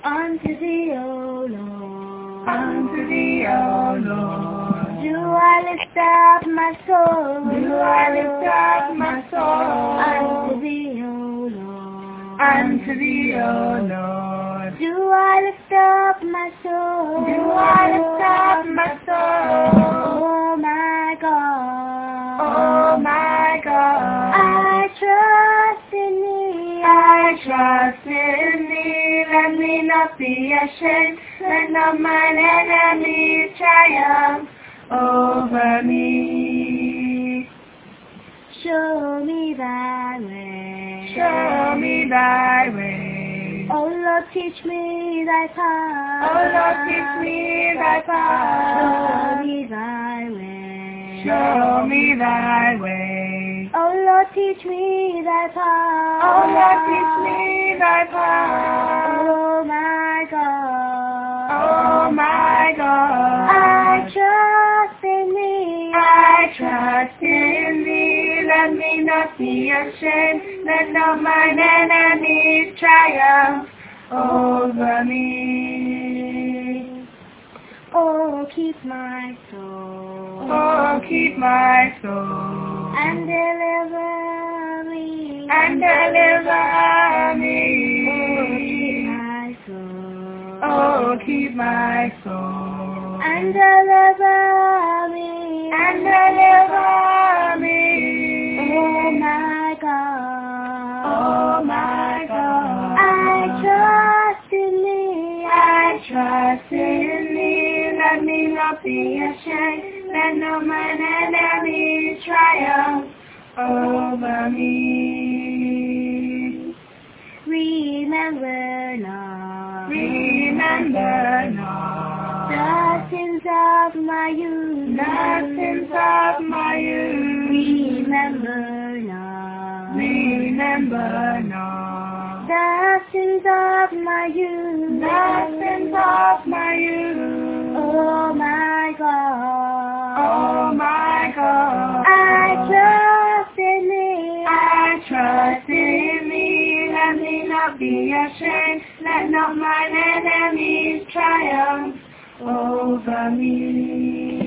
Unto thee, O Lord, unto thee, O Lord, do I lift up my soul, do I lift up my soul, unto thee, O Lord, unto thee, O Lord, do I lift up my soul, do I lift up my soul, oh my God, oh my God, I trust in thee, I trust in thee, let me not be ashamed, let not mine enemies triumph over me. show me thy way, Show me thy way, oh Lord, teach me thy path, oh Lord, teach me thy path, show me thy way, show me thy way, oh Lord, teach me thy path, oh Lord, teach me thy path, oh my God, oh my God, I trust in thee, I trust in thee, let me not be ashamed, let not mine enemies triumph over me. oh keep my soul, Oh, keep my soul, and deliver me, and deliver oh keep me. my soul, Oh, keep my soul, and deliver me, and deliver me. oh my God, Oh my God, I trust in thee, I trust in thee, let me not be ashamed, let not mine enemies triumph over me. remember not Remember not the sins of my youth, the sins of my youth. remember not Remember not the sins of my youth, the sins of my youth. oh my God, Oh my God, I trust in thee, I trust in thee, let me not be ashamed, let not mine enemies triumph over me.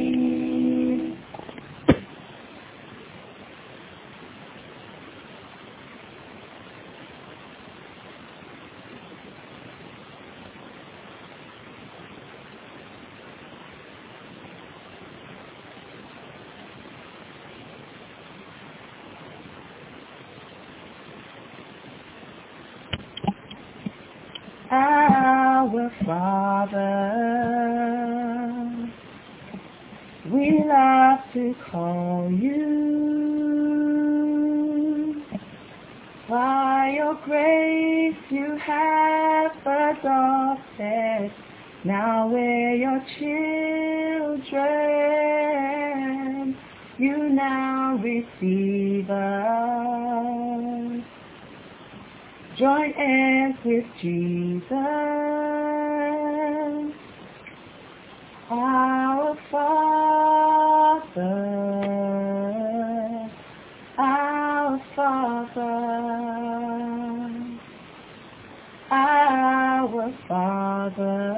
Our Father, we love to call you. By your grace you have adopted, now we're your children. You now receive us. Join hands with Jesus, our Father, our Father, our Father.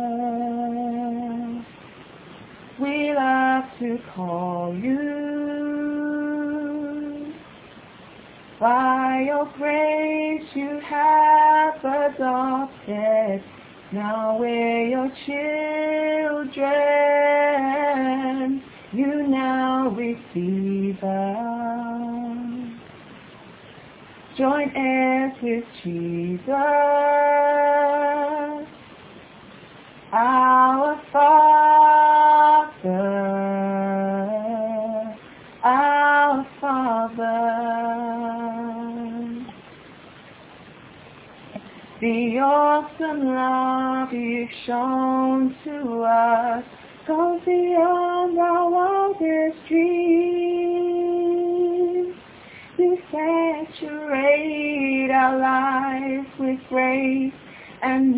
We love to call you. By your grace you have adopted, now we're your children. You now receive us. Join heirs with Jesus, our Father, our Father. The awesome love you've shown to us goes beyond our wildest dreams. You saturate our lives with grace and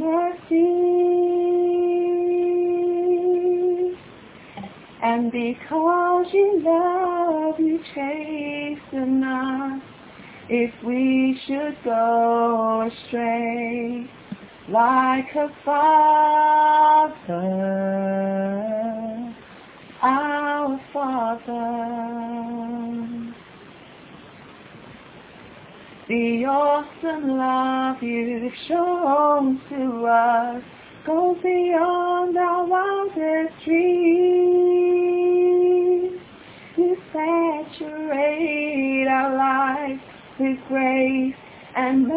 mercy. And because you love, you chasten us if we should go astray. like a Father, our Father. The awesome love you've shown to us goes beyond our wildest dreams. You saturate our lives with grace and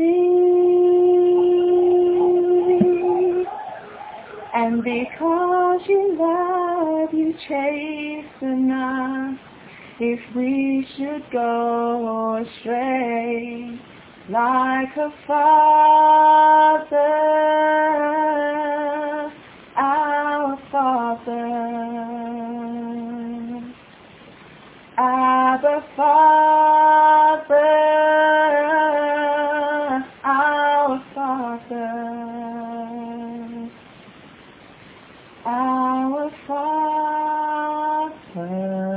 mercy. And because you love, you chasten us if we should go astray. Like a Father, our Father. Abba Father, our Father. Our Father,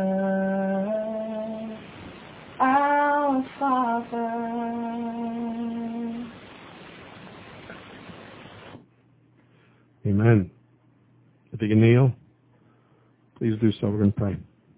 our Father. Amen. If you can kneel, please do so. We're going to pray.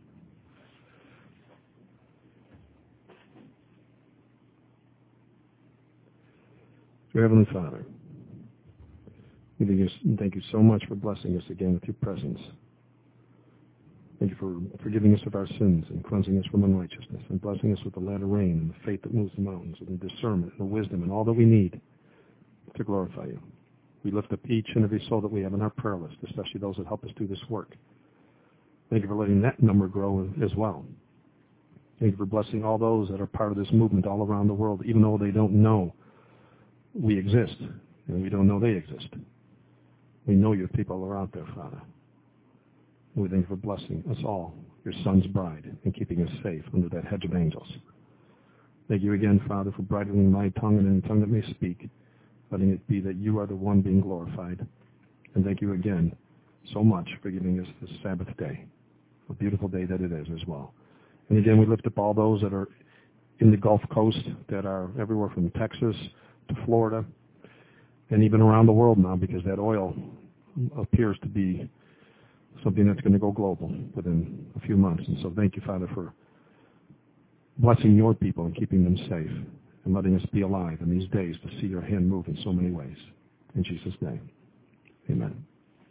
Dear Heavenly Father, we thank you so much for blessing us again with your presence. Thank you for forgiving us of our sins and cleansing us from unrighteousness and blessing us with the latter rain and the faith that moves the mountains and the discernment and the wisdom and all that we need to glorify you. We lift up each and every soul that we have on our prayer list, especially those that help us do this work. Thank you for letting that number grow as well. Thank you for blessing all those that are part of this movement all around the world, even though they don't know we exist and we don't know they exist. We know your people are out there, Father. We thank you for blessing us all, your Son's bride, and keeping us safe under that hedge of angels. Thank you again, Father, for bridling my tongue and any tongue that may speak, letting it be that you are the one being glorified. And thank you again so much for giving us this Sabbath day, a beautiful day that it is as well. And again, we lift up all those that are in the Gulf Coast, that are everywhere from Texas to Florida, and even around the world now, because that oil appears to be something that's going to go global within a few months. And so thank you, Father, for blessing your people and keeping them safe and letting us be alive in these days to see your hand move in so many ways. In Jesus' name, amen.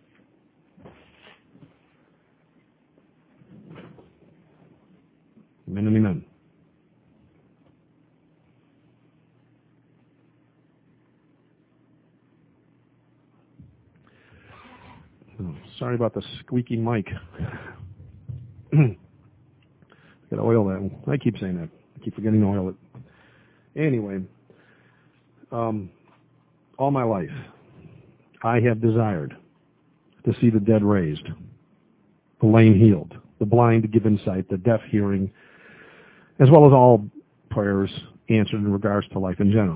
Amen and amen. Oh, sorry about the squeaky mic. Got to oil that. I keep saying that. I keep forgetting to oil it. Anyway, all my life, I have desired to see the dead raised, the lame healed, the blind to give insight, the deaf hearing, as well as all prayers answered in regards to life in general.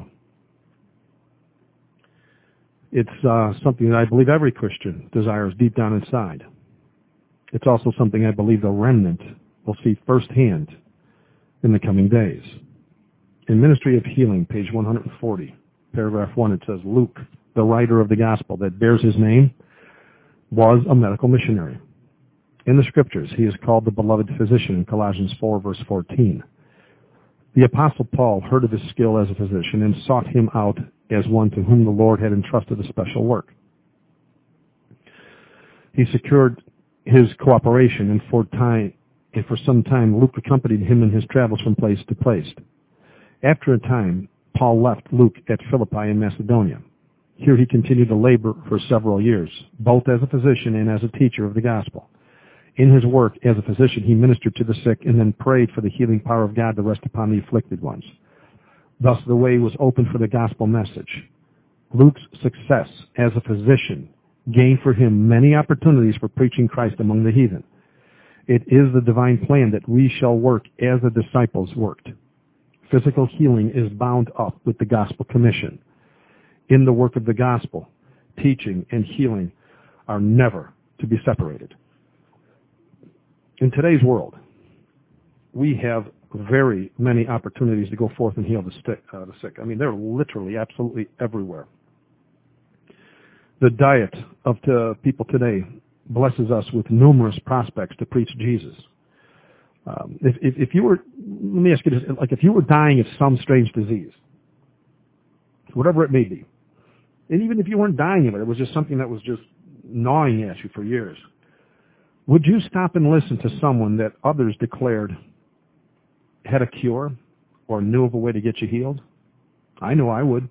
It's something that I believe every Christian desires deep down inside. It's also something I believe the remnant will see firsthand in the coming days. In Ministry of Healing, page 140, paragraph 1, it says, Luke, the writer of the gospel that bears his name, was a medical missionary. In the scriptures, he is called the beloved physician in Colossians 4, verse 14. The Apostle Paul heard of his skill as a physician and sought him out as one to whom the Lord had entrusted a special work. He secured his cooperation, and for some time Luke accompanied him in his travels from place to place. After a time, Paul left Luke at Philippi in Macedonia. Here he continued to labor for several years, both as a physician and as a teacher of the gospel. In his work as a physician, he ministered to the sick and then prayed for the healing power of God to rest upon the afflicted ones. Thus, the way was open for the gospel message. Luke's success as a physician gained for him many opportunities for preaching Christ among the heathen. It is the divine plan that we shall work as the disciples worked. Physical healing is bound up with the gospel commission. In the work of the gospel, teaching and healing are never to be separated. In today's world, we have very many opportunities to go forth and heal the sick. I mean, they're literally absolutely everywhere. The diet of people today blesses us with numerous prospects to preach Jesus. If you were, let me ask you this, like if you were dying of some strange disease, whatever it may be, and even if you weren't dying of it, it was just something that was just gnawing at you for years, would you stop and listen to someone that others declared had a cure or knew of a way to get you healed? I know I would.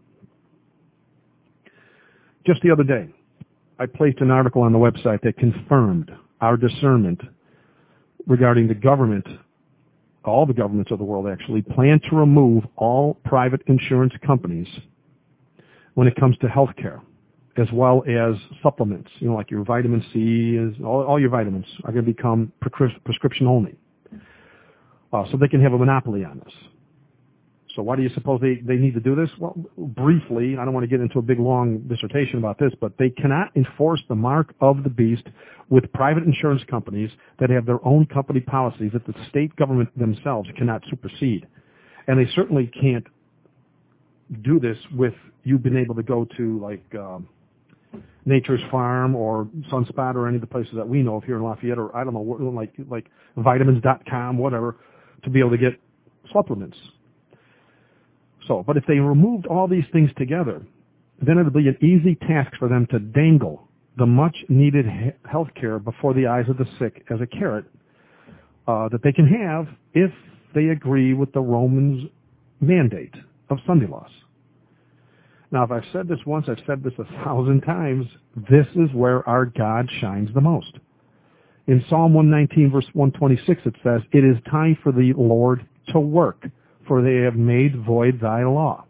Just the other day, I placed an article on the website that confirmed our discernment regarding the government, all the governments of the world actually, plan to remove all private insurance companies when it comes to health care, as well as supplements, like your vitamin C, all your vitamins are going to become prescription only. So they can have a monopoly on this. So why do you suppose they need to do this? Well, briefly, I don't want to get into a big, long dissertation about this, but they cannot enforce the mark of the beast with private insurance companies that have their own company policies that the state government themselves cannot supersede. And they certainly can't do this with you being able to go to, like, Nature's Farm or Sunspot or any of the places that we know of here in Lafayette, or I don't know, like vitamins.com, whatever, to be able to get supplements. So, but if they removed all these things together, then it would be an easy task for them to dangle the much-needed health care before the eyes of the sick as a carrot that they can have if they agree with the Romans' mandate of Sunday laws. Now, if I've said this once, I've said this 1,000 times, this is where our God shines the most. In Psalm 119, verse 126, it says, "It is time for the Lord to work, for they have made void thy law."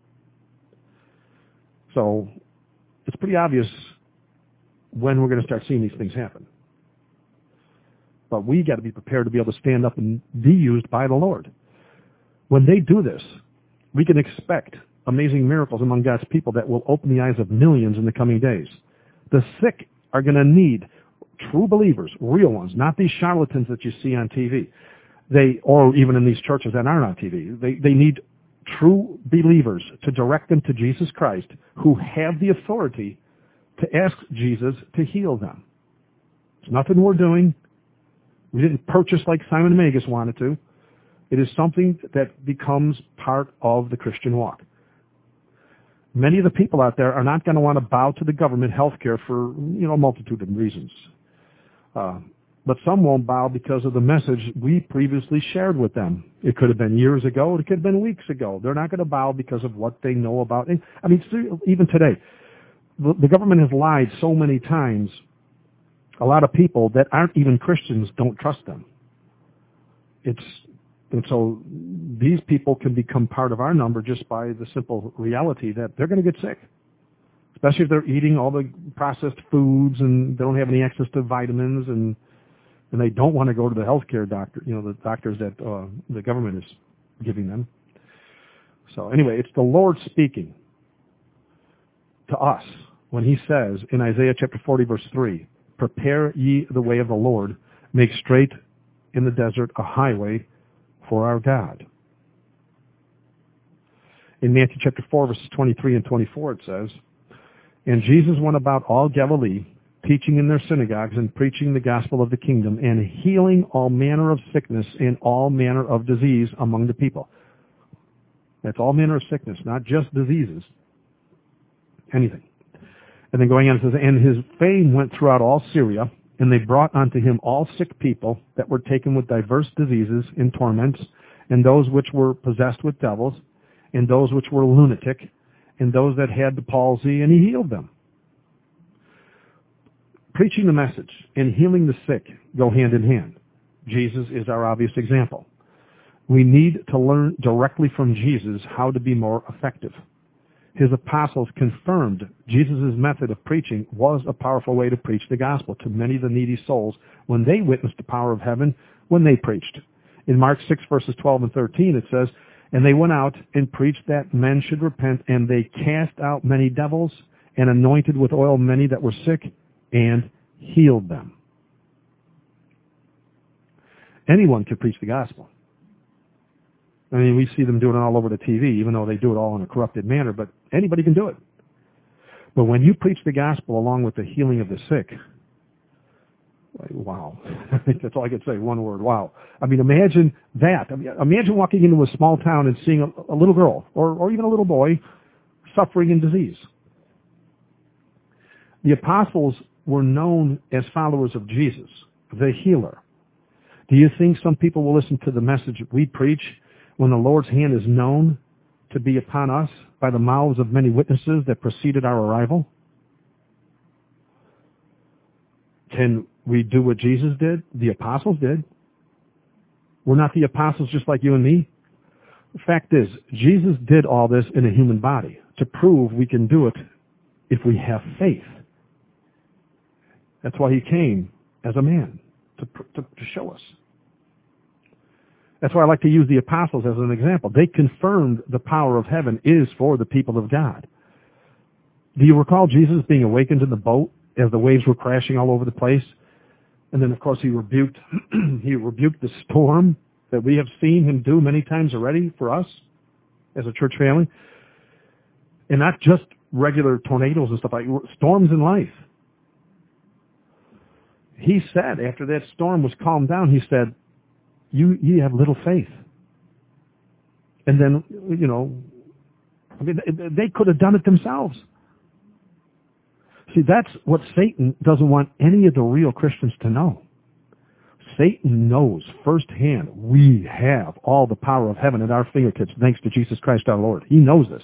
So it's pretty obvious when we're going to start seeing these things happen. But we got to be prepared to be able to stand up and be used by the Lord. When they do this, we can expect amazing miracles among God's people that will open the eyes of millions in the coming days. The sick are going to need true believers, real ones, not these charlatans that you see on TV. Or even in these churches that aren't on TV. They need true believers to direct them to Jesus Christ, who have the authority to ask Jesus to heal them. It's nothing we're doing. We didn't purchase like Simon Magus wanted to. It is something that becomes part of the Christian walk. Many of the people out there are not going to want to bow to the government health care for, a multitude of reasons. But some won't bow because of the message we previously shared with them. It could have been years ago. It could have been weeks ago. They're not going to bow because of what they know about. I mean, even today, the government has lied so many times. A lot of people that aren't even Christians don't trust them. And so these people can become part of our number just by the simple reality that they're going to get sick, especially if they're eating all the processed foods and they don't have any access to vitamins and they don't want to go to the healthcare doctor, the doctors that the government is giving them. So anyway, it's the Lord speaking to us when he says in Isaiah chapter 40, verse 3, "Prepare ye the way of the Lord, make straight in the desert a highway for our God." In Matthew chapter 4, verses 23 and 24, it says, "And Jesus went about all Galilee, teaching in their synagogues and preaching the gospel of the kingdom and healing all manner of sickness and all manner of disease among the people." That's all manner of sickness, not just diseases. Anything. And then going on, it says, "And his fame went throughout all Syria, and they brought unto him all sick people that were taken with diverse diseases and torments, and those which were possessed with devils, and those which were lunatic, and those that had the palsy, and he healed them." Preaching the message and healing the sick go hand in hand. Jesus is our obvious example. We need to learn directly from Jesus how to be more effective. His apostles confirmed Jesus' method of preaching was a powerful way to preach the gospel to many of the needy souls when they witnessed the power of heaven when they preached. In Mark 6, verses 12 and 13, it says, "And they went out and preached that men should repent, and they cast out many devils and anointed with oil many that were sick and healed them." Anyone can preach the gospel. I mean, we see them doing it all over the TV, even though they do it all in a corrupted manner, but anybody can do it. But when you preach the gospel along with the healing of the sick, wow. That's all I could say, one word, wow. I mean, imagine that. I mean, imagine walking into a small town and seeing a little girl or even a little boy suffering in disease. The apostles were known as followers of Jesus, the healer. Do you think some people will listen to the message we preach when the Lord's hand is known to be upon us by the mouths of many witnesses that preceded our arrival? Can we do what Jesus did? The apostles did. We're not the apostles just like you and me. The fact is, Jesus did all this in a human body to prove we can do it if we have faith. That's why he came as a man, to show us. That's why I like to use the apostles as an example. They confirmed the power of heaven is for the people of God. Do you recall Jesus being awakened in the boat as the waves were crashing all over the place? And then, of course, he rebuked the storm that we have seen him do many times already for us as a church family. And not just regular tornadoes and stuff like storms in life. He said, after that storm was calmed down, he said, you have little faith. And then, I mean, they could have done it themselves. See, that's what Satan doesn't want any of the real Christians to know. Satan knows firsthand we have all the power of heaven at our fingertips thanks to Jesus Christ our Lord. He knows this.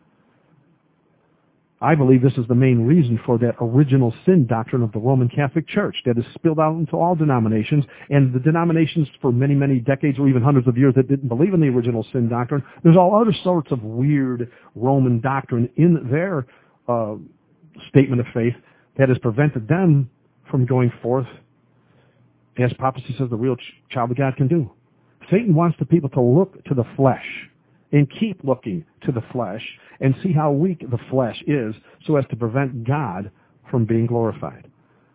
I believe this is the main reason for that original sin doctrine of the Roman Catholic Church that has spilled out into all denominations, and the denominations for many, many decades or even hundreds of years that didn't believe in the original sin doctrine. There's all other sorts of weird Roman doctrine in their statement of faith that has prevented them from going forth as prophecy says the real child of God can do. Satan wants the people to look to the flesh and keep looking to the flesh and see how weak the flesh is so as to prevent God from being glorified.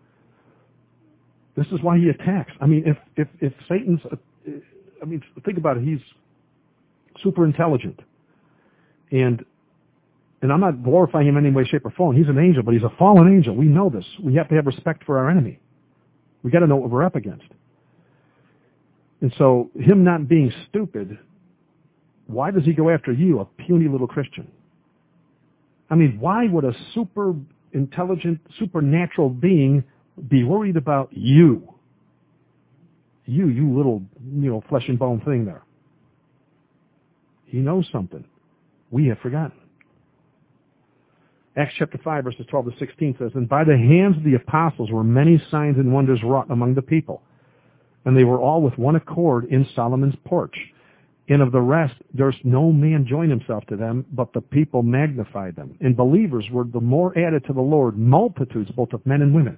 This is why he attacks. I mean, if Satan's, think about it, he's super intelligent. And I'm not glorifying him in any way, shape, or form. He's an angel, but he's a fallen angel. We know this. We have to have respect for our enemy. We got to know what we're up against. And so, him not being stupid, why does he go after you, a puny little Christian? I mean, why would a super intelligent, supernatural being be worried about you? You little, flesh and bone thing there. He knows something. We have forgotten. Acts chapter 5, verses 12 to 16 says, "And by the hands of the apostles were many signs and wonders wrought among the people. And they were all with one accord in Solomon's porch. And of the rest, durst no man join himself to them, but the people magnified them. And believers were the more added to the Lord, multitudes both of men and women."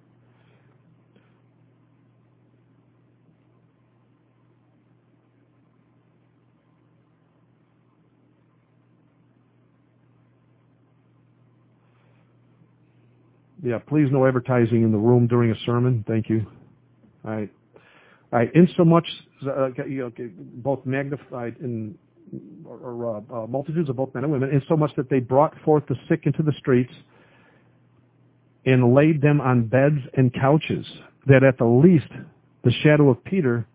Yeah, please no advertising in the room during a sermon. Thank you. All right. Insomuch, both magnified in multitudes of both men and women, insomuch that they brought forth the sick into the streets and laid them on beds and couches, that at the least the shadow of Peter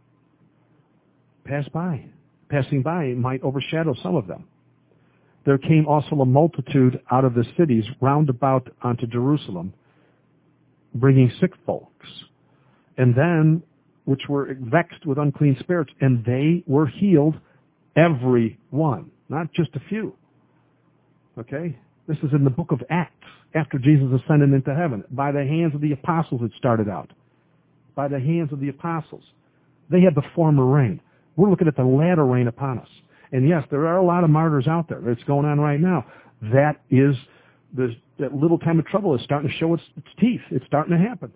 passing by might overshadow some of them. There came also a multitude out of the cities round about unto Jerusalem, bringing sick folks, and then which were vexed with unclean spirits, and they were healed, every one, not just a few. Okay? This is in the book of Acts, after Jesus ascended into heaven. By the hands of the apostles it started out. By the hands of the apostles. They had the former rain. We're looking at the latter rain upon us. And yes, there are a lot of martyrs out there. It's going on right now. That little time of trouble is starting to show its teeth. It's starting to happen.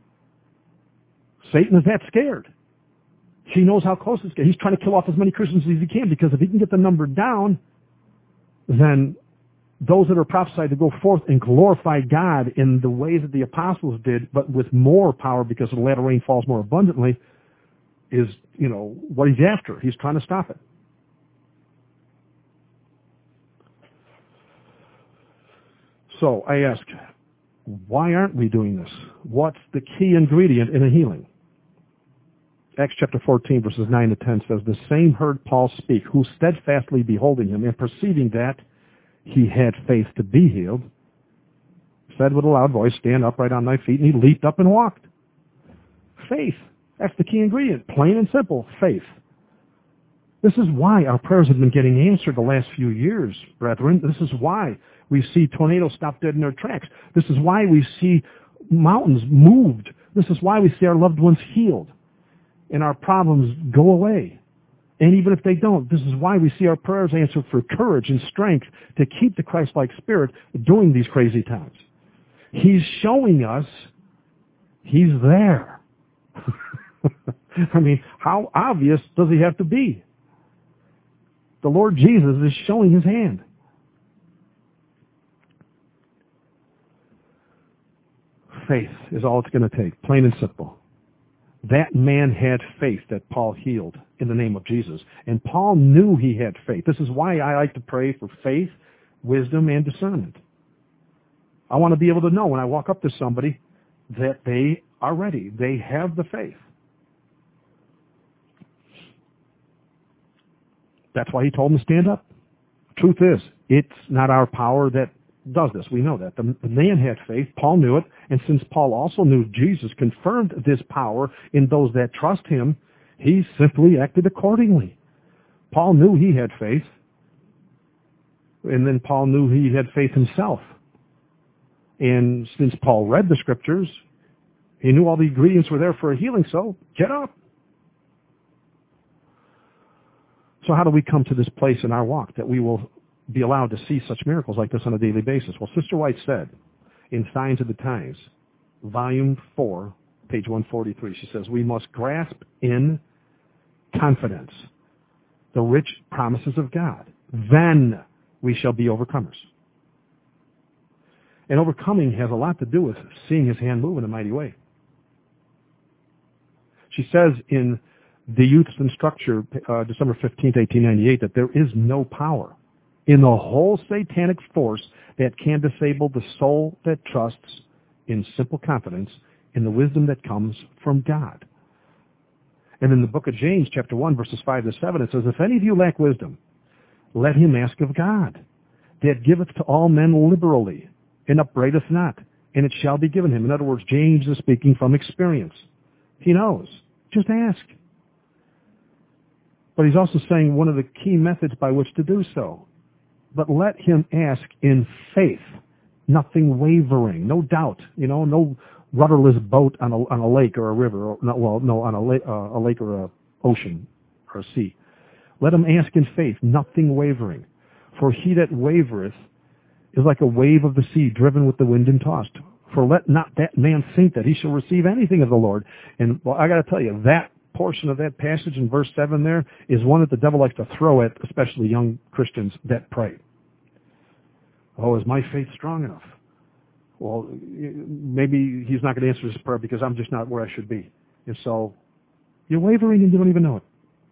Satan is that scared. He knows how close it's getting. He's trying to kill off as many Christians as he can, because if he can get the number down, then those that are prophesied to go forth and glorify God in the ways that the apostles did, but with more power because the latter rain falls more abundantly, is, what he's after. He's trying to stop it. So I ask, why aren't we doing this? What's the key ingredient in a healing? Acts chapter 14, verses 9 to 10 says, the same heard Paul speak, who steadfastly beholding him, and perceiving that he had faith to be healed, said with a loud voice, stand upright on thy feet, and he leaped up and walked. Faith. That's the key ingredient. Plain and simple, faith. This is why our prayers have been getting answered the last few years, brethren. This is why we see tornadoes stop dead in their tracks. This is why we see mountains moved. This is why we see our loved ones healed and our problems go away. And even if they don't, this is why we see our prayers answered for courage and strength to keep the Christ-like spirit during these crazy times. He's showing us he's there. I mean, how obvious does he have to be? The Lord Jesus is showing his hand. Faith is all it's going to take, plain and simple. That man had faith that Paul healed in the name of Jesus. And Paul knew he had faith. This is why I like to pray for faith, wisdom, and discernment. I want to be able to know when I walk up to somebody that they are ready. They have the faith. That's why he told them to stand up. Truth is, it's not our power that does this. We know that. The man had faith. Paul knew it. And since Paul also knew Jesus confirmed this power in those that trust him, he simply acted accordingly. Paul knew he had faith. And then Paul knew he had faith himself. And since Paul read the scriptures, he knew all the ingredients were there for a healing, so get up. So how do we come to this place in our walk that we will be allowed to see such miracles like this on a daily basis? Well, Sister White said in Signs of the Times, Volume 4, page 143, she says, we must grasp in confidence the rich promises of God. Then we shall be overcomers. And overcoming has a lot to do with seeing his hand move in a mighty way. She says in The Youths in Structure, December 15th, 1898, that there is no power in the whole satanic force that can disable the soul that trusts in simple confidence in the wisdom that comes from God. And in the book of James, chapter 1, verses 5 to 7, it says, if any of you lack wisdom, let him ask of God, that giveth to all men liberally, and upbraideth not, and it shall be given him. In other words, James is speaking from experience. He knows. Just ask. But he's also saying one of the key methods by which to do so. But let him ask in faith, nothing wavering, no doubt, no rudderless boat on a lake or a river, on a lake or a ocean or a sea. Let him ask in faith, nothing wavering. For he that wavereth is like a wave of the sea, driven with the wind and tossed. For let not that man think that he shall receive anything of the Lord. And well, I got to tell you, that portion of that passage in verse 7 there is one that the devil likes to throw at especially young Christians that pray. Oh, is my faith strong enough? Well, maybe he's not going to answer this prayer because I'm just not where I should be. And so you're wavering and you don't even know it.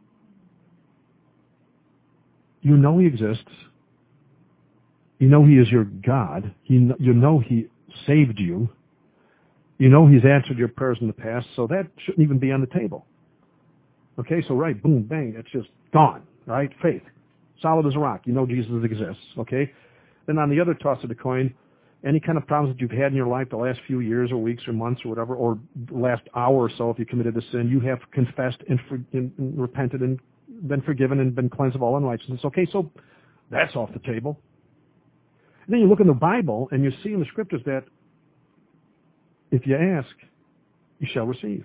You know he exists. You know he is your God. You know he saved you. You know he's answered your prayers in the past, so that shouldn't even be on the table. Okay, so right, boom, bang, it's just gone, right? Faith. Solid as a rock. You know Jesus exists, okay? Then on the other toss of the coin, any kind of problems that you've had in your life the last few years or weeks or months or whatever, or the last hour or so if you committed a sin, you have confessed and repented and been forgiven and been cleansed of all unrighteousness. Okay, so that's off the table. And then you look in the Bible and you see in the scriptures that if you ask, you shall receive.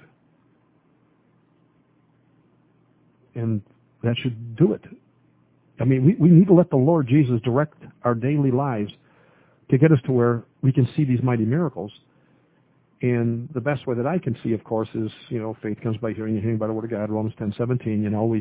And that should do it. I mean, we need to let the Lord Jesus direct our daily lives to get us to where we can see these mighty miracles. And the best way that I can see, of course, is, faith comes by hearing and hearing by the Word of God, Romans 10:17.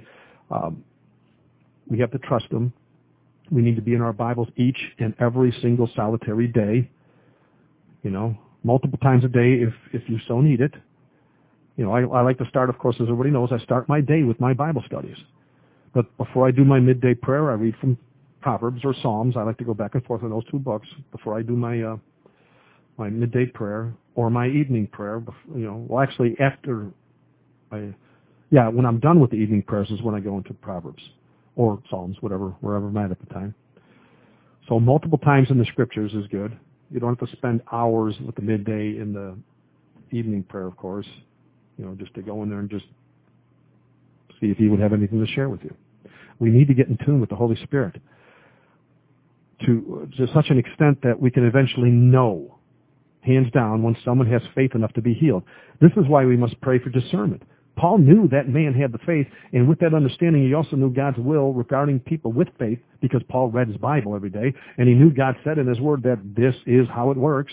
We have to trust Him. We need to be in our Bibles each and every single solitary day, multiple times a day if you so need it. I like to start, of course, as everybody knows, I start my day with my Bible studies. But before I do my midday prayer, I read from Proverbs or Psalms. I like to go back and forth on those two books before I do my my midday prayer or my evening prayer. Well, actually, after when I'm done with the evening prayers is when I go into Proverbs or Psalms, wherever I'm at the time. So multiple times in the Scriptures is good. You don't have to spend hours with the midday in the evening prayer, of course, just to go in there and just see if he would have anything to share with you. We need to get in tune with the Holy Spirit to such an extent that we can eventually know, hands down, when someone has faith enough to be healed. This is why we must pray for discernment. Paul knew that man had the faith, and with that understanding, he also knew God's will regarding people with faith, because Paul read his Bible every day, and he knew God said in his Word that this is how it works.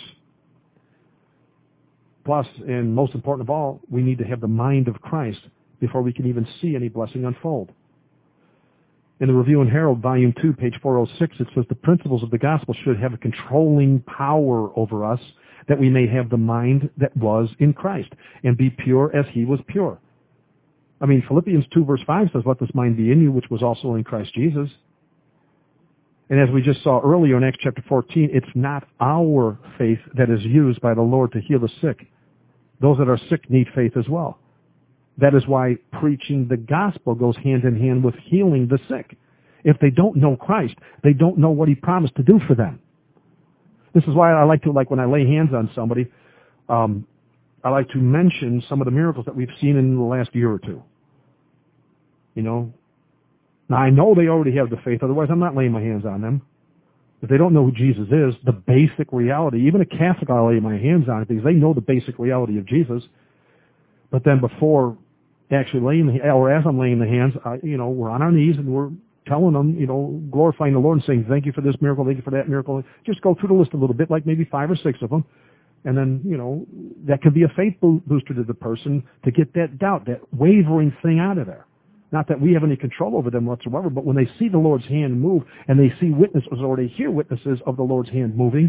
Plus, and most important of all, we need to have the mind of Christ before we can even see any blessing unfold. In the Review and Herald, Volume 2, page 406, it says the principles of the gospel should have a controlling power over us, that we may have the mind that was in Christ, and be pure as he was pure. I mean, Philippians 2, verse 5 says, let this mind be in you, which was also in Christ Jesus. And as we just saw earlier in Acts chapter 14, it's not our faith that is used by the Lord to heal the sick. Those that are sick need faith as well. That is why preaching the gospel goes hand in hand with healing the sick. If they don't know Christ, they don't know what he promised to do for them. This is why I like to, when I lay hands on somebody, I like to mention some of the miracles that we've seen in the last year or two. Now I know they already have the faith, otherwise I'm not laying my hands on them. If they don't know who Jesus is, the basic reality, even a Catholic I'll lay my hands on it because they know the basic reality of Jesus. But then before actually as I'm laying the hands, we're on our knees and we're telling them, glorifying the Lord and saying, thank you for this miracle, thank you for that miracle. Just go through the list a little bit, like maybe 5 or 6 of them. And then, that could be a faith booster to the person to get that doubt, that wavering thing out of there. Not that we have any control over them whatsoever, but when they see the Lord's hand move and they see witnesses or they hear witnesses of the Lord's hand moving,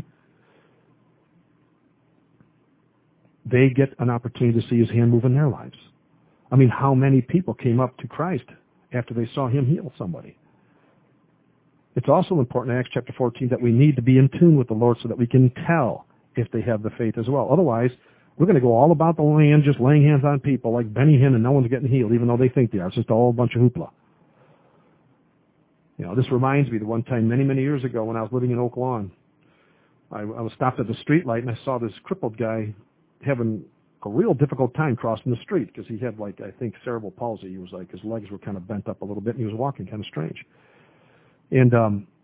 they get an opportunity to see his hand move in their lives. I mean, how many people came up to Christ after they saw him heal somebody? It's also important in Acts chapter 14 that we need to be in tune with the Lord so that we can tell if they have the faith as well. Otherwise, we're going to go all about the land just laying hands on people like Benny Hinn and no one's getting healed, even though they think they are. It's just all a bunch of hoopla. This reminds me the one time many, many years ago when I was living in Oak Lawn. I was stopped at the street light and I saw this crippled guy having a real difficult time crossing the street because he had I think cerebral palsy. He was his legs were kind of bent up a little bit and he was walking kind of strange. And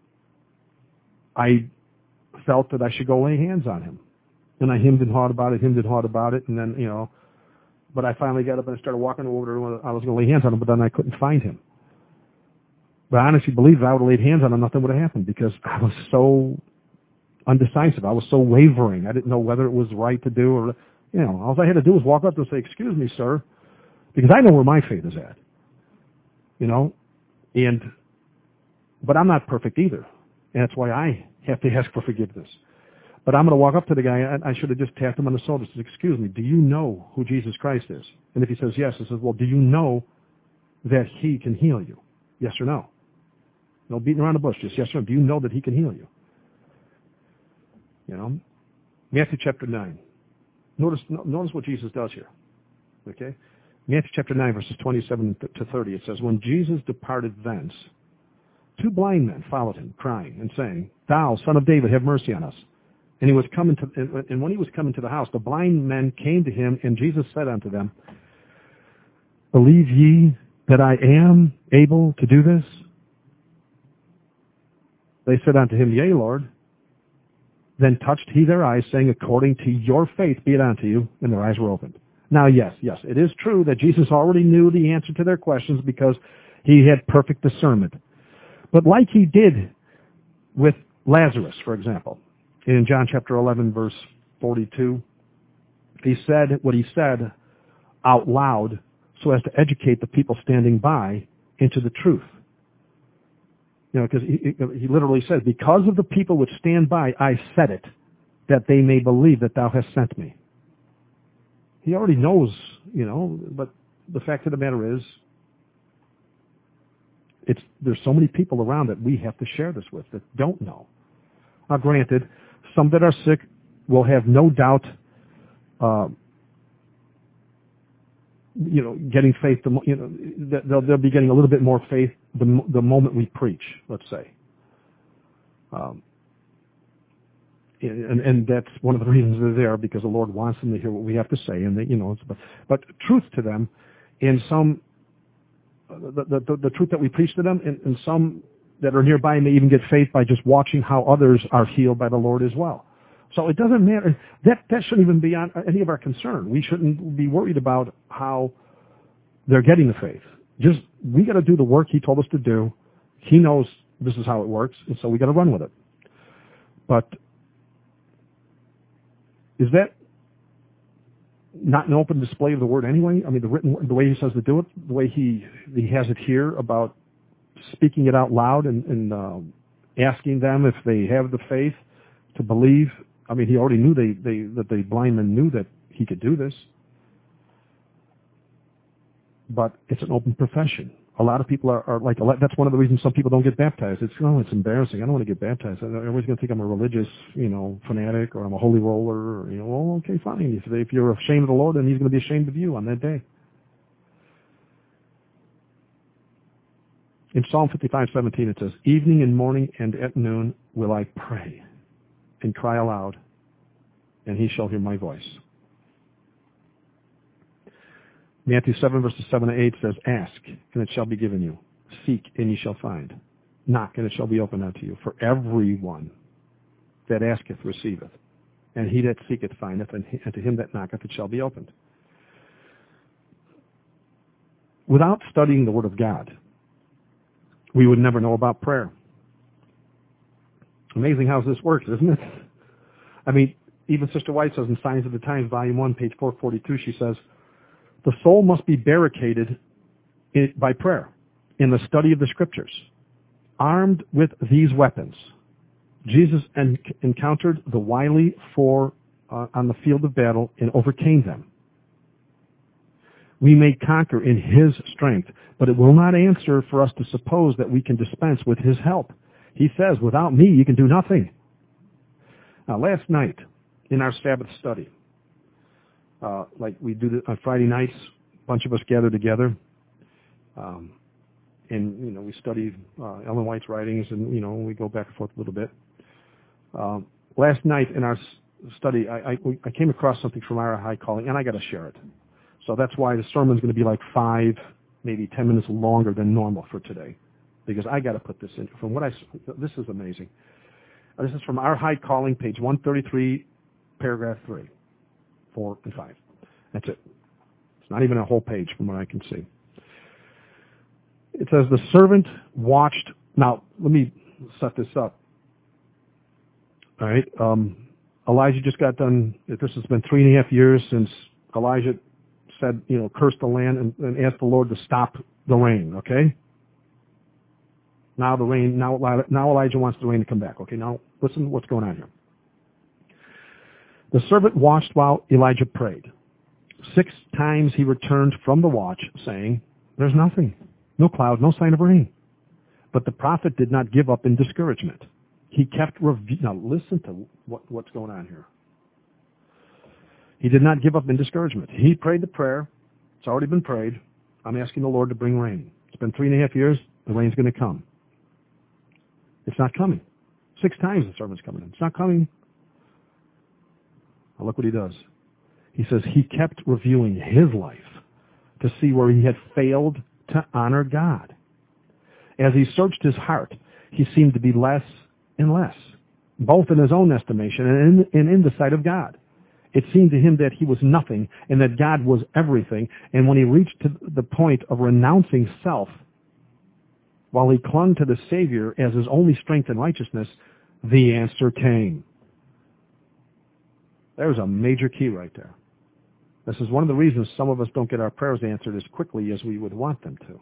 I felt that I should go lay hands on him. And I hemmed and hawed about it, and then, but I finally got up and I started walking over to him. I was going to lay hands on him, but then I couldn't find him. But I honestly believe if I would have laid hands on him, nothing would have happened because I was so undecisive. I was so wavering. I didn't know whether it was right to do or, all I had to do was walk up and say, excuse me, sir, because I know where my faith is at, but I'm not perfect either. And that's why I have to ask for forgiveness. But I'm going to walk up to the guy. I should have just tapped him on the shoulder and said, excuse me, do you know who Jesus Christ is? And if he says yes, I says, well, do you know that he can heal you? Yes or no? No beating around the bush, just yes or no. Do you know that he can heal you? Matthew chapter 9. Notice what Jesus does here. Okay? Matthew chapter 9, verses 27 to 30. It says, when Jesus departed thence, 2 blind men followed him, crying and saying, thou, son of David, have mercy on us. And when he was coming to the house, the blind men came to him, and Jesus said unto them, believe ye that I am able to do this? They said unto him, yea, Lord. Then touched he their eyes, saying, according to your faith be it unto you. And their eyes were opened. Now, yes, it is true that Jesus already knew the answer to their questions because he had perfect discernment. But like he did with Lazarus, for example, in John chapter 11, verse 42, he said what he said out loud so as to educate the people standing by into the truth. Because he literally said, because of the people which stand by, I said it, that they may believe that thou hast sent me. He already knows, but the fact of the matter is, There's so many people around that we have to share this with that don't know. Now, granted, some that are sick will have no doubt, getting faith. They'll be getting a little bit more faith the moment we preach. Let's say, and that's one of the reasons they're there, because the Lord wants them to hear what we have to say, and but truth to them, in some. The truth that we preach to them, and some that are nearby may even get faith by just watching how others are healed by the Lord as well. So it doesn't matter. That shouldn't even be on any of our concern. We shouldn't be worried about how they're getting the faith. Just, we got to do the work He told us to do. He knows this is how it works, and so we got to run with it. But is that not an open display of the Word anyway? I mean, the way He says to do it, the way He has it here about speaking it out loud and asking them if they have the faith to believe. I mean, He already knew that the blind men knew that He could do this. But it's an open profession. A lot of people are like, that's one of the reasons some people don't get baptized. It's embarrassing. I don't want to get baptized. Everybody's going to think I'm a religious, fanatic, or I'm a holy roller. Or, well, okay, fine. If you're ashamed of the Lord, then He's going to be ashamed of you on that day. In Psalm 55:17, it says, "Evening and morning and at noon will I pray and cry aloud, and He shall hear my voice." Matthew 7, verses 7 to 8 says, "Ask, and it shall be given you. Seek, and ye shall find. Knock, and it shall be opened unto you. For everyone that asketh receiveth, and he that seeketh findeth, and to him that knocketh it shall be opened." Without studying the Word of God, we would never know about prayer. Amazing how this works, isn't it? I mean, even Sister White says in Signs of the Times, Volume 1, page 442, she says, "The soul must be barricaded by prayer in the study of the Scriptures. Armed with these weapons, Jesus encountered the wily foe on the field of battle and overcame them. We may conquer in His strength, but it will not answer for us to suppose that we can dispense with His help. He says, 'Without me, you can do nothing.'" Now, last night in our Sabbath study, like we do on Friday nights, a bunch of us gather together, and we study Ellen White's writings, and we go back and forth a little bit. Last night in our study, I came across something from our High Calling, and I got to share it. So that's why the sermon's going to be like 5, maybe 10 minutes longer than normal for today, because I got to put this in. This is amazing. This is from our High Calling, page 133, paragraph 3. 4 and 5. That's it. It's not even a whole page from what I can see. It says, "The servant watched." Now, let me set this up. All right. Elijah just got done. This has been 3.5 years since Elijah said, cursed the land and asked the Lord to stop the rain. Okay. Now Elijah wants the rain to come back. Okay. Now listen to what's going on here. "The servant watched while Elijah prayed. 6 times he returned from the watch, saying, 'There's nothing, no cloud, no sign of rain.' But the prophet did not give up in discouragement. He kept Now listen to what's going on here. He did not give up in discouragement. He prayed the prayer. It's already been prayed. I'm asking the Lord to bring rain. It's been 3.5 years. The rain's going to come. It's not coming. 6 times the servant's coming in. It's not coming. Now look what he does. He says he kept reviewing his life to see where he had failed to honor God. As he searched his heart, he seemed to be less and less, both in his own estimation and in the sight of God. It seemed to him that he was nothing and that God was everything. And when he reached to the point of renouncing self, while he clung to the Savior as his only strength and righteousness, the answer came." There's a major key right there. This is one of the reasons some of us don't get our prayers answered as quickly as we would want them to.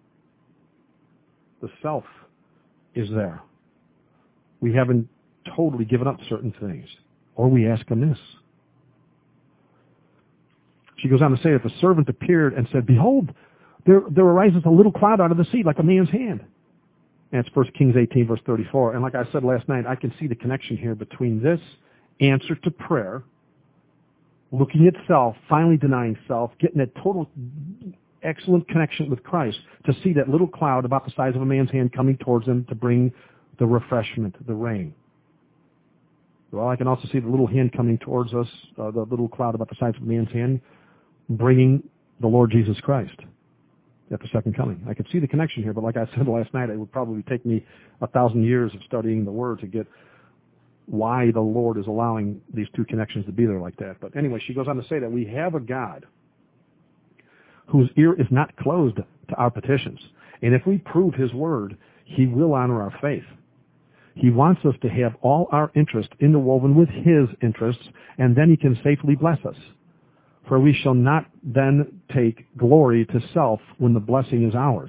The self is there. We haven't totally given up certain things, or we ask amiss. She goes on to say that the servant appeared and said, "Behold, there arises a little cloud out of the sea like a man's hand. And it's 1 Kings 18, verse 34. And like I said last night, I can see the connection here between this answer to prayer, looking at self, finally denying self, getting that total excellent connection with Christ, to see that little cloud about the size of a man's hand coming towards him to bring the refreshment, the rain. Well, I can also see the little hand coming towards us, the little cloud about the size of a man's hand, bringing the Lord Jesus Christ at the second coming. I could see the connection here, but like I said last night, it would probably take me 1,000 years of studying the Word to get why the Lord is allowing these two connections to be there like that. But anyway, she goes on to say that we have a God whose ear is not closed to our petitions. And if we prove His Word, He will honor our faith. He wants us to have all our interest interwoven with His interests, and then He can safely bless us. For we shall not then take glory to self when the blessing is ours.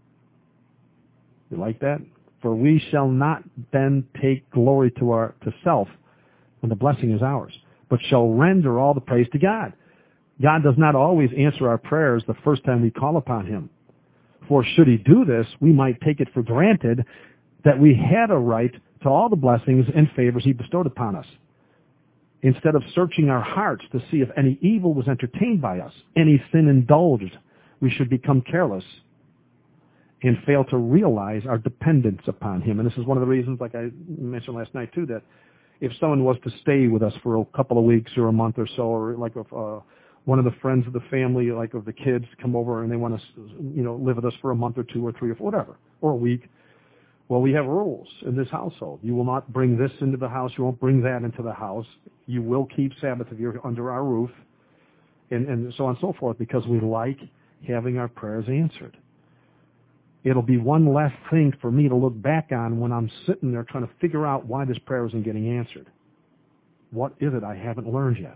You like that? For we shall not then take glory to self when the blessing is ours, but shall render all the praise to God. God does not always answer our prayers the first time we call upon Him. For should He do this, we might take it for granted that we had a right to all the blessings and favors He bestowed upon us. Instead of searching our hearts to see if any evil was entertained by us, any sin indulged, we should become careless and fail to realize our dependence upon Him. And this is one of the reasons, like I mentioned last night too, that if someone was to stay with us for a couple of weeks or a month or so, or like if one of the friends of the family, like of the kids, come over and they want to, live with us for a month or 2 or 3 or 4, whatever, or a week. Well, we have rules in this household. You will not bring this into the house. You won't bring that into the house. You will keep Sabbath if you're under our roof, and so on and so forth, because we like having our prayers answered. It'll be one less thing for me to look back on when I'm sitting there trying to figure out why this prayer isn't getting answered. What is it I haven't learned yet?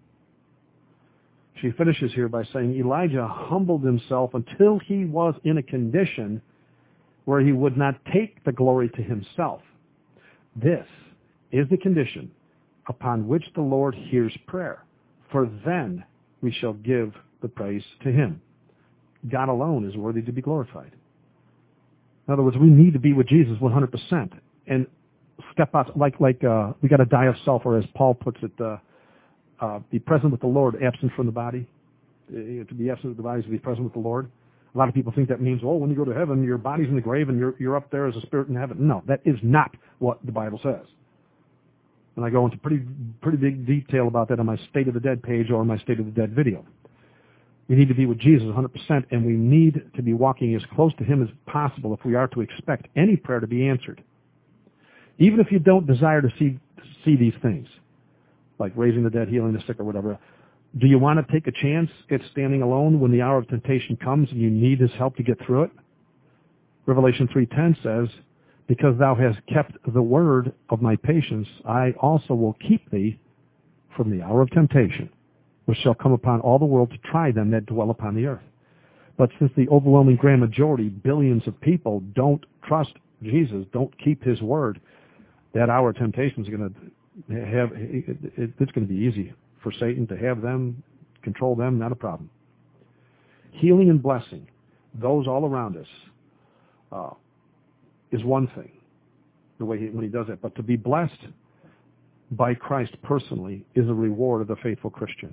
She finishes here by saying, Elijah humbled himself until he was in a condition where he would not take the glory to himself. This is the condition upon which the Lord hears prayer, for then we shall give the praise to Him. God alone is worthy to be glorified. In other words, we need to be with Jesus 100% and step out like we got to die of self, or as Paul puts it, be present with the Lord, absent from the body. To be absent with the body is to be present with the Lord. A lot of people think that means, when you go to heaven, your body's in the grave and you're up there as a spirit in heaven. No, that is not what the Bible says. And I go into pretty big detail about that on my State of the Dead page or my State of the Dead video. We need to be with Jesus 100%, and we need to be walking as close to Him as possible if we are to expect any prayer to be answered. Even if you don't desire to see these things, like raising the dead, healing the sick, or whatever, do you want to take a chance at standing alone when the hour of temptation comes and you need His help to get through it? Revelation 3:10 says, because thou hast kept the word of my patience, I also will keep thee from the hour of temptation, which shall come upon all the world to try them that dwell upon the earth. But since the overwhelming grand majority, billions of people, don't trust Jesus, don't keep His word, that hour of temptation is going to have, it's going to be easy for Satan to have them, control them, not a problem. Healing and blessing, those all around us, is one thing, the way when He does it. But to be blessed by Christ personally is a reward of the faithful Christian.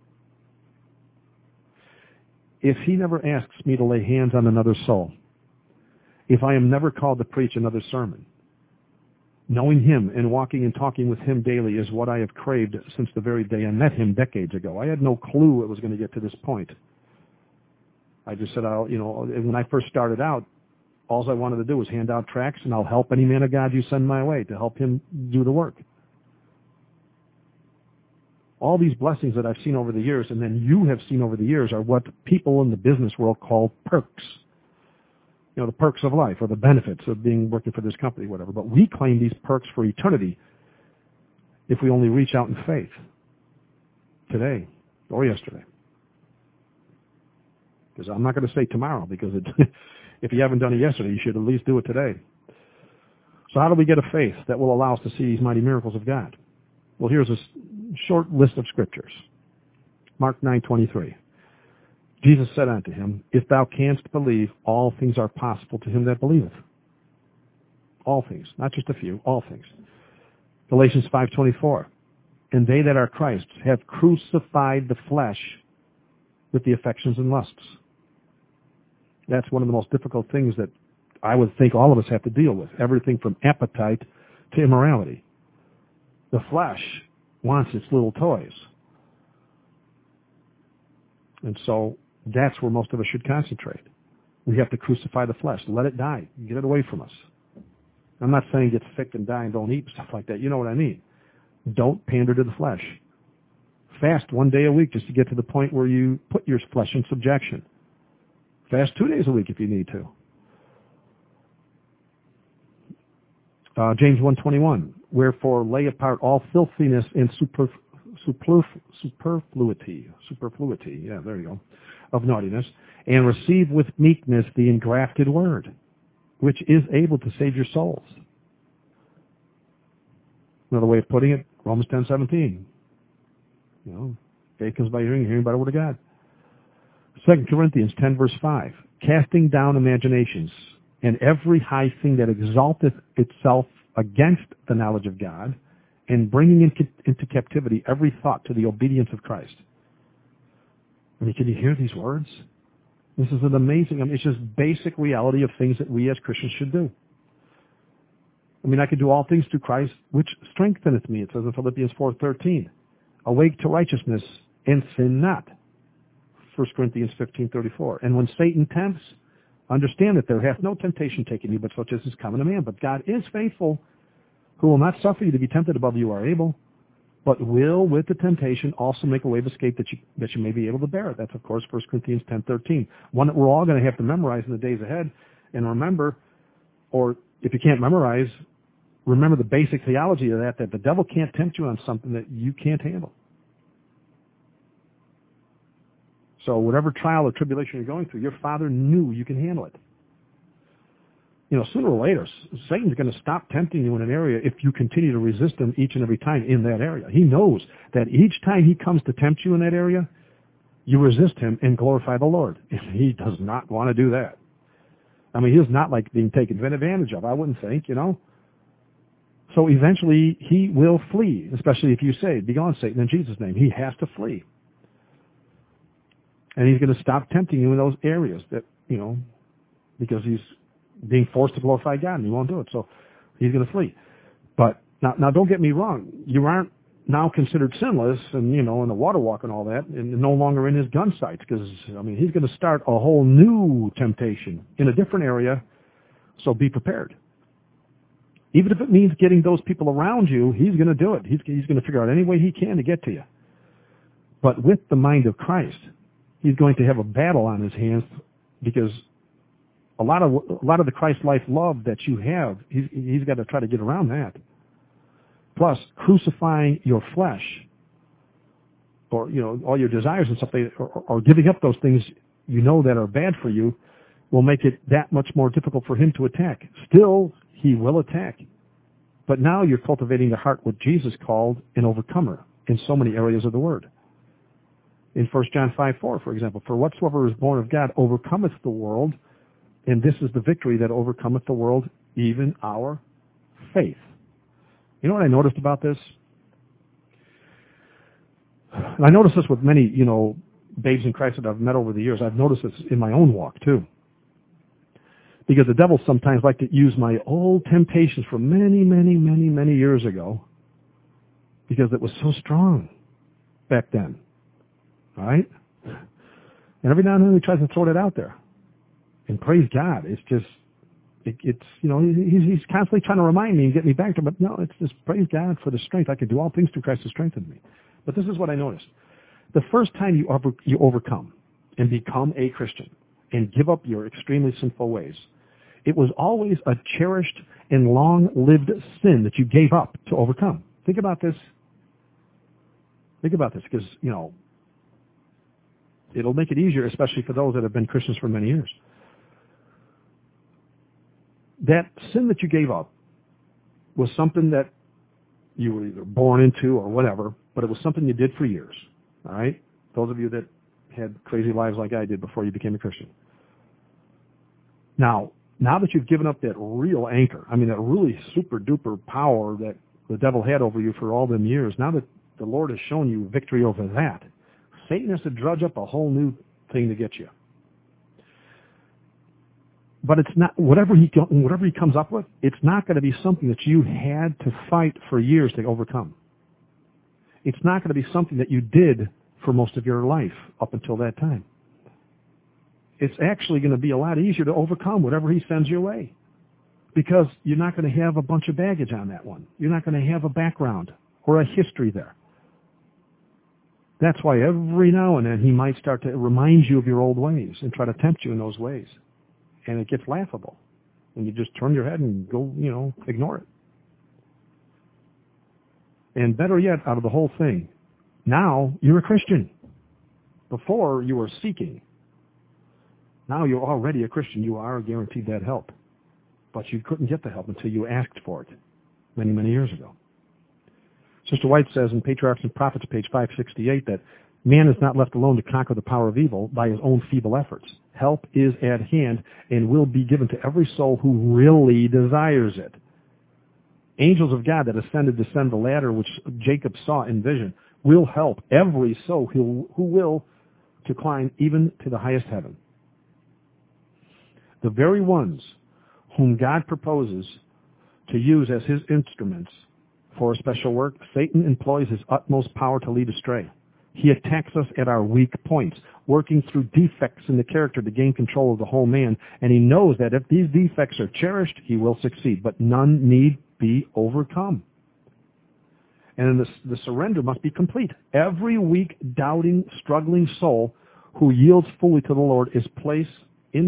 If He never asks me to lay hands on another soul, if I am never called to preach another sermon, knowing Him and walking and talking with Him daily is what I have craved since the very day I met Him decades ago. I had no clue it was going to get to this point. I just said, when I first started out, all I wanted to do was hand out tracts, and I'll help any man of God you send my way to help him do the work. All these blessings that I've seen over the years, and then you have seen over the years, are what people in the business world call perks. The perks of life, or the benefits of working for this company, whatever. But we claim these perks for eternity if we only reach out in faith today or yesterday. Because I'm not going to say tomorrow, because if you haven't done it yesterday, you should at least do it today. So how do we get a faith that will allow us to see these mighty miracles of God? Well, here's a short list of scriptures. Mark 9:23. Jesus said unto him, If thou canst believe, all things are possible to him that believeth. All things, not just a few, all things. Galatians 5:24. And they that are Christ's have crucified the flesh with the affections and lusts. That's one of the most difficult things that I would think all of us have to deal with. Everything from appetite to immorality. The flesh wants its little toys. And so that's where most of us should concentrate. We have to crucify the flesh. Let it die. Get it away from us. I'm not saying get sick and die and don't eat, stuff like that. You know what I mean. Don't pander to the flesh. Fast 1 day a week just to get to the point where you put your flesh in subjection. Fast 2 days a week if you need to. James 1:21. Wherefore lay apart all filthiness and superfluity. Yeah, there you go. Of naughtiness. And receive with meekness the engrafted word, which is able to save your souls. Another way of putting it, Romans 10:17. You know, faith comes by hearing by the word of God. 2 Corinthians 10 verse 5. Casting down imaginations and every high thing that exalteth itself against the knowledge of God, and bringing into captivity every thought to the obedience of Christ. I mean, can you hear these words? This is an amazing, it's just basic reality of things that we as Christians should do. I mean, I can do all things through Christ, which strengtheneth me, it says in Philippians 4:13. Awake to righteousness and sin not. 1 Corinthians 15:34. And when Satan tempts, understand that there hath no temptation taken you, but such as is common to man. But God is faithful, who will not suffer you to be tempted above you are able, but will with the temptation also make a way of escape that you may be able to bear it. That's, of course, 1 Corinthians 10:13. One that we're all going to have to memorize in the days ahead. And remember, or if you can't memorize, remember the basic theology of that the devil can't tempt you on something that you can't handle. So whatever trial or tribulation you're going through, your Father knew you can handle it. You know, sooner or later, Satan's going to stop tempting you in an area if you continue to resist him each and every time in that area. He knows that each time he comes to tempt you in that area, you resist him and glorify the Lord. He does not want to do that. I mean, he's not like being taken advantage of, I wouldn't think, you know. So eventually he will flee, especially if you say, "Begone, Satan, in Jesus' name." He has to flee. And he's going to stop tempting you in those areas that, you know, because he's being forced to glorify God, and he won't do it. So he's going to flee. But now don't get me wrong. You aren't now considered sinless and, you know, in the water walk and all that, and no longer in his gun sights, because, I mean, he's going to start a whole new temptation in a different area, so be prepared. Even if it means getting those people around you, he's going to do it. He's going to figure out any way he can to get to you. But with the mind of Christ, he's going to have a battle on his hands, because a lot of the Christ-life love that you have, he's got to try to get around that. Plus, crucifying your flesh, or, you know, all your desires and stuff, or giving up those things you know that are bad for you, will make it that much more difficult for him to attack. Still, he will attack. But now you're cultivating the heart what Jesus called an overcomer in so many areas of the Word. In 1 John 5:4, for example, for whatsoever is born of God overcometh the world, and this is the victory that overcometh the world, even our faith. You know what I noticed about this? And I noticed this with many, you know, babes in Christ that I've met over the years. I've noticed this in my own walk, too. Because the devil sometimes like to use my old temptations from many years ago, because it was so strong back then. All right? And every now and then he tries to throw that out there. And praise God, it's just, it's, you know, he's constantly trying to remind me and get me back to him, but no, it's just praise God for the strength. I can do all things through Christ who strengthens me. But this is what I noticed. The first time you overcome and become a Christian and give up your extremely sinful ways, it was always a cherished and long-lived sin that you gave up to overcome. Think about this. Think about this, because, you know, it'll make it easier, especially for those that have been Christians for many years. That sin that you gave up was something that you were either born into or whatever, but it was something you did for years. All right? Those of you that had crazy lives like I did before you became a Christian. Now that you've given up that real anchor, I mean that really super duper power that the devil had over you for all them years, now that the Lord has shown you victory over that, Satan has to drudge up a whole new thing to get you. But it's not, whatever he comes up with, it's not going to be something that you had to fight for years to overcome. It's not going to be something that you did for most of your life up until that time. It's actually going to be a lot easier to overcome whatever he sends your way, because you're not going to have a bunch of baggage on that one. You're not going to have a background or a history there. That's why every now and then he might start to remind you of your old ways and try to tempt you in those ways. And it gets laughable. And you just turn your head and go, ignore it. And better yet, out of the whole thing, now you're a Christian. Before you were seeking. Now you're already a Christian. You are guaranteed that help. But you couldn't get the help until you asked for it many, many years ago. Sister White says in Patriarchs and Prophets, page 568, that man is not left alone to conquer the power of evil by his own feeble efforts. Help is at hand and will be given to every soul who really desires it. Angels of God that ascended to descend the ladder which Jacob saw in vision will help every soul who will to climb even to the highest heaven. The very ones whom God proposes to use as his instruments for a special work, Satan employs his utmost power to lead astray. He attacks us at our weak points, working through defects in the character to gain control of the whole man, and he knows that if these defects are cherished, he will succeed, but none need be overcome. And the surrender must be complete. Every weak, doubting, struggling soul who yields fully to the Lord is placed, I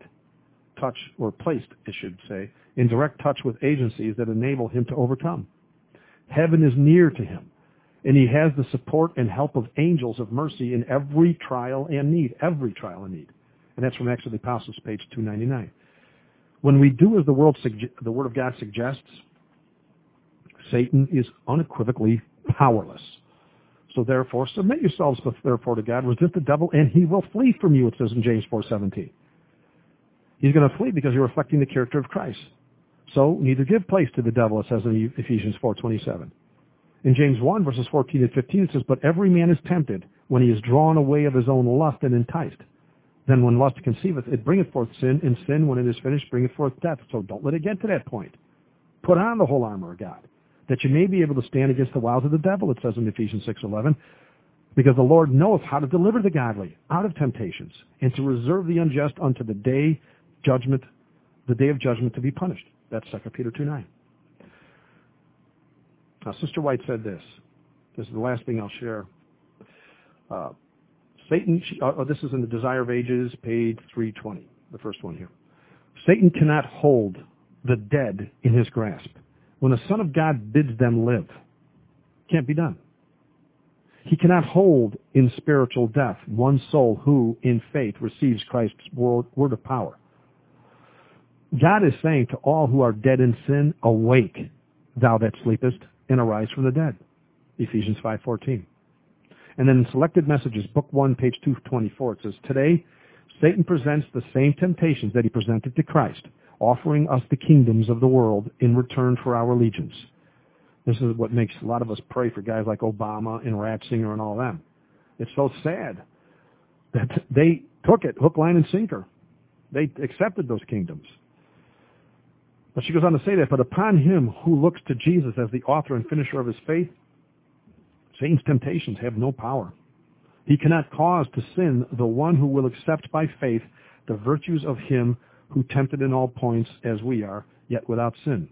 should say, in direct touch with agencies that enable him to overcome. Heaven is near to him, and he has the support and help of angels of mercy in every trial and need. And that's from Acts of the Apostles, page 299. When we do as the Word of God suggests, Satan is unequivocally powerless. So therefore, submit yourselves therefore to God, resist the devil, and he will flee from you, it says in James 4:17. He's going to flee because you're reflecting the character of Christ. So neither give place to the devil, it says in Ephesians 4:27. In James 1, verses 14 and 15, it says, but every man is tempted when he is drawn away of his own lust and enticed. Then when lust conceiveth, it bringeth forth sin, and sin, when it is finished, bringeth forth death. So don't let it get to that point. Put on the whole armor of God, that you may be able to stand against the wiles of the devil, it says in Ephesians 6:11, because the Lord knoweth how to deliver the godly out of temptations, and to reserve the unjust unto the day of judgment to be punished. That's 2 Peter 2:9. Now, Sister White said this. This is the last thing I'll share. Satan, this is in the Desire of Ages, page 320, the first one here. Satan cannot hold the dead in his grasp. When the Son of God bids them live, can't be done. He cannot hold in spiritual death one soul who, in faith, receives Christ's word of power. God is saying to all who are dead in sin, awake, thou that sleepest, and arise from the dead. Ephesians 5:14. And then in Selected Messages, Book 1, page 224, it says, today, Satan presents the same temptations that he presented to Christ, offering us the kingdoms of the world in return for our allegiance. This is what makes a lot of us pray for guys like Obama and Ratzinger and all them. It's so sad that they took it, hook, line, and sinker. They accepted those kingdoms. But she goes on to say that, but upon him who looks to Jesus as the author and finisher of his faith, Satan's temptations have no power. He cannot cause to sin the one who will accept by faith the virtues of him who tempted in all points as we are, yet without sin.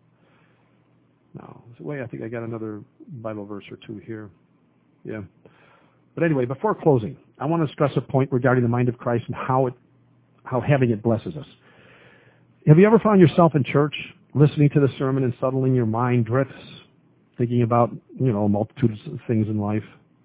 Now, I think I got another Bible verse or two here. Yeah. But anyway, before closing, I want to stress a point regarding the mind of Christ and how having it blesses us. Have you ever found yourself in church listening to the sermon and suddenly your mind drifts, thinking about, multitudes of things in life?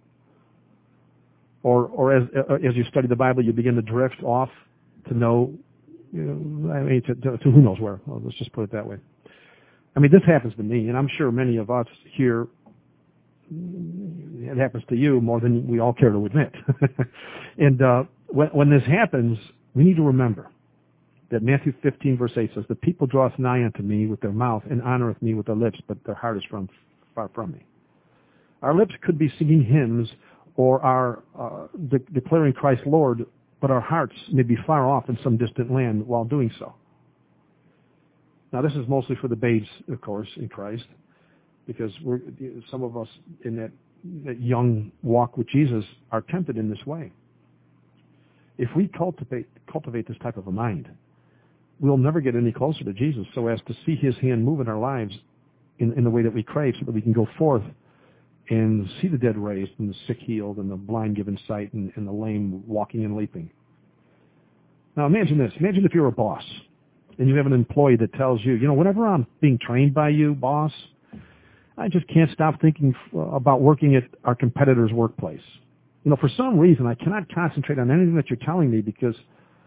Or as you study the Bible, you begin to drift off to know, to who knows where. Well, let's just put it that way. This happens to me, and I'm sure many of us here it happens to you more than we all care to admit. And when this happens, we need to remember that Matthew 15, verse 8 says, "The people draweth nigh unto me with their mouth and honoreth me with their lips, but their heart is far from me." Our lips could be singing hymns or are declaring Christ Lord, but our hearts may be far off in some distant land while doing so. Now, this is mostly for the babes, of course, in Christ, because some of us in that young walk with Jesus are tempted in this way. If we cultivate this type of a mind, we'll never get any closer to Jesus so as to see his hand move in our lives in the way that we crave, so that we can go forth and see the dead raised and the sick healed and the blind given sight and the lame walking and leaping. Now imagine this. Imagine if you're a boss and you have an employee that tells you, whenever I'm being trained by you, boss, I just can't stop thinking about working at our competitor's workplace. For some reason, I cannot concentrate on anything that you're telling me because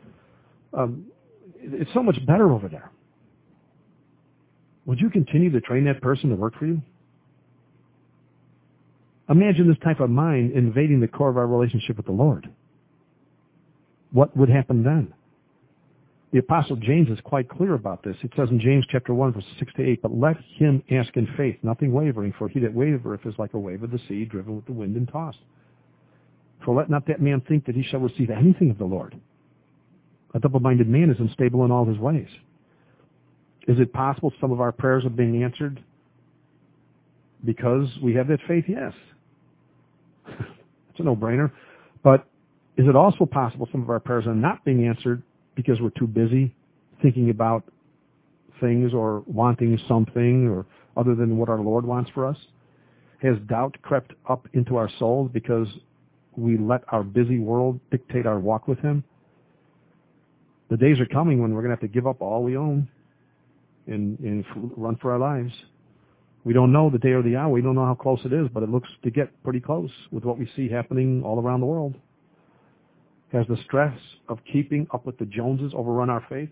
it's so much better over there. Would you continue to train that person to work for you? Imagine this type of mind invading the core of our relationship with the Lord. What would happen then? The Apostle James is quite clear about this. It says in James chapter 1, verses 6 to 8, "But let him ask in faith, nothing wavering, for he that wavereth is like a wave of the sea, driven with the wind and tossed. For let not that man think that he shall receive anything of the Lord. A double-minded man is unstable in all his ways." Is it possible some of our prayers are being answered because we have that faith? Yes. It's a no-brainer. But is it also possible some of our prayers are not being answered because we're too busy thinking about things or wanting something or other than what our Lord wants for us? Has doubt crept up into our souls because we let our busy world dictate our walk with him? The days are coming when we're going to have to give up all we own and run for our lives. We don't know the day or the hour. We don't know how close it is, but it looks to get pretty close with what we see happening all around the world. Has the stress of keeping up with the Joneses overrun our faith?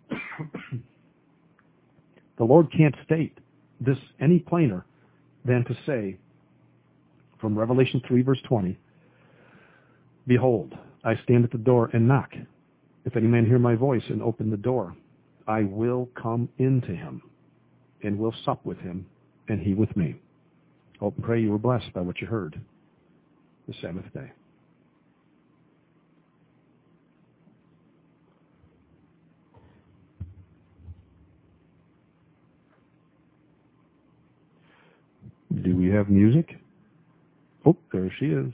The Lord can't state this any plainer than to say, from Revelation 3, verse 20, "Behold, I stand at the door and knock. If any man hear my voice and open the door, I will come into him and will sup with him and he with me." Hope and pray you were blessed by what you heard this Sabbath day. Do we have music? Oh, there she is.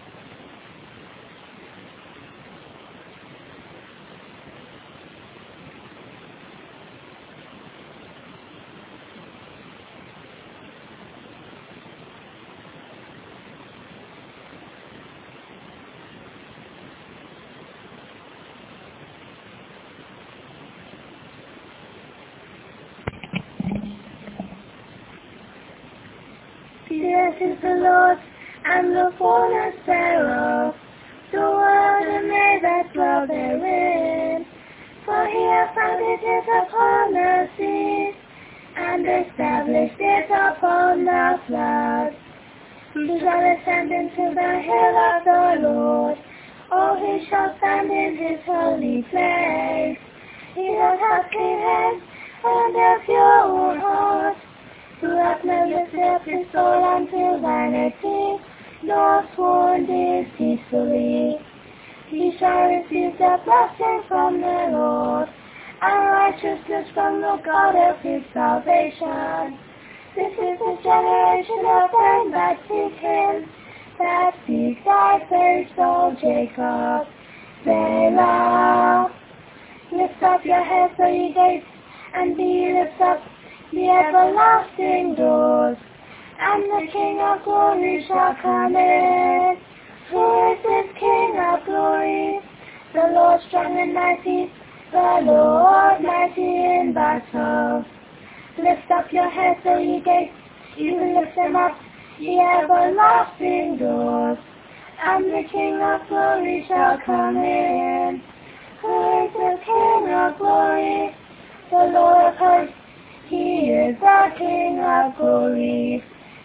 This is the Lord, and the fullness thereof, the world and they that dwell therein. For he hath founded it upon the seas, and established it upon the floods. Who shall ascend into the hill of the Lord? Oh, he shall stand in his holy place. He that hath clean hands and a pure heart, who hath not lifted up his soul unto vanity, nor sworn deceitfully. He shall receive the blessing from the Lord, and righteousness from the God of his salvation. This is the generation of them that seek him, that seek thy face, O Jacob. Selah. Lift up your heads, O ye gates, and be ye lift up the everlasting doors, and the King of glory shall come in. Who is this King of glory? The Lord strong and mighty, the Lord mighty in battle. Lift up your heads, O ye gates, even lift them up, ye everlasting doors, and the King of glory shall come in. Who is the King of glory? The Lord of hosts. He is the King of glory.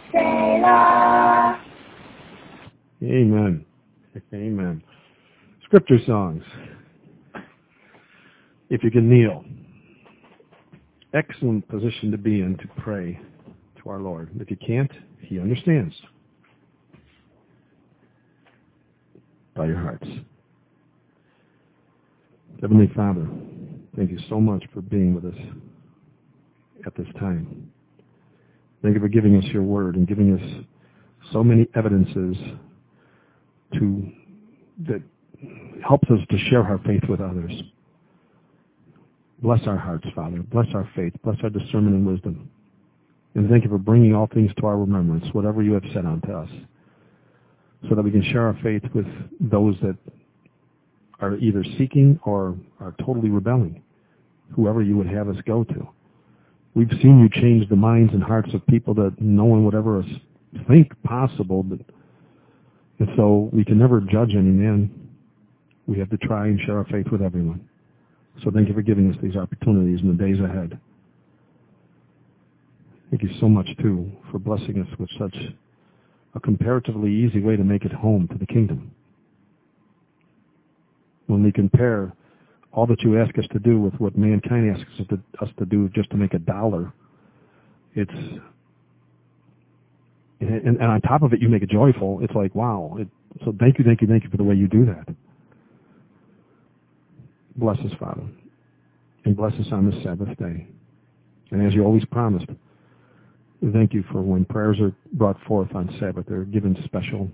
Selah. Amen. Amen. Scripture songs. If you can kneel. Excellent position to be in to pray to our Lord. If you can't, He understands. Bow your hearts. Heavenly Father, thank you so much for being with us at this time. Thank you for giving us your word and giving us so many evidences that helps us to share our faith with others. Bless our hearts, Father. Bless our faith. Bless our discernment and wisdom. And thank you for bringing all things to our remembrance, whatever you have said unto us, so that we can share our faith with those that are either seeking or are totally rebelling, whoever you would have us go to. We've seen you change the minds and hearts of people that no one would ever think possible, and so we can never judge any man. We have to try and share our faith with everyone. So thank you for giving us these opportunities in the days ahead. Thank you so much, too, for blessing us with such a comparatively easy way to make it home to the kingdom. When we compare all that you ask us to do with what mankind asks us to do just to make $1, and on top of it you make it joyful, it's like, wow. So thank you for the way you do that. Bless us, Father, and bless us on this Sabbath day. And as you always promised, thank you for when prayers are brought forth on Sabbath, they're given special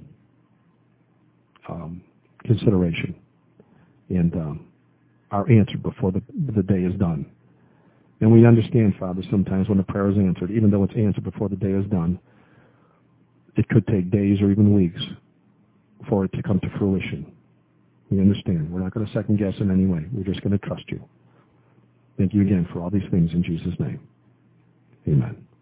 consideration and are answered before the day is done. And we understand, Father, sometimes when a prayer is answered, even though it's answered before the day is done, it could take days or even weeks for it to come to fruition. We understand. We're not going to second guess in any way. We're just going to trust you. Thank you again for all these things in Jesus' name. Amen.